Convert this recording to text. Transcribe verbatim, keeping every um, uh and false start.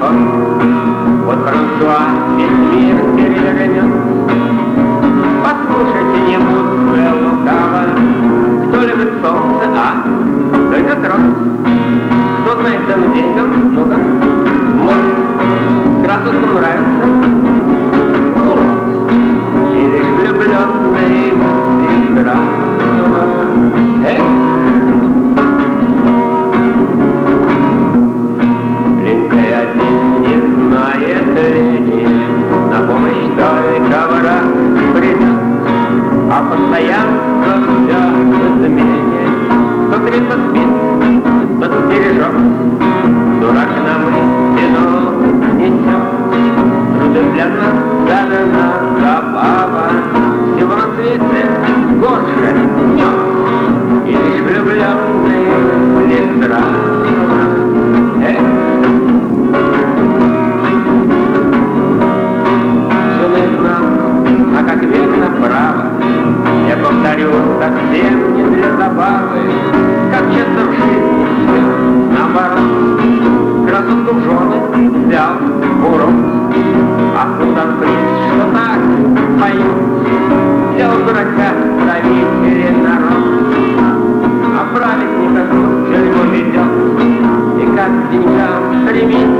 живет. Вот Франсуа весь мир перевернет. Послушайте, не будьте лукаво, кто любит солнце, а кто ветром. Кто знает цену деньгам, ну-ка, может, красоткам нравится. И лишь влюбленный сестра. Эх! Линкой один не знает лени, на помощь только враг придет, а постоянство все в измене. Кто крепко спит, тот стережет, дурак нам истину несет. Трудом для нас задана забава, всего на свете горше днем, и лишь влюбленный лишь драма. Эх! Все наизнанку, а как век направо, я повторю, совсем не для забавы, как часто в жизни все наоборот. Красотку в жены взял урок, а султан приз, что так поют, взял дурака правителя народ. А праведника все его ведет, и как к деньгам стремится.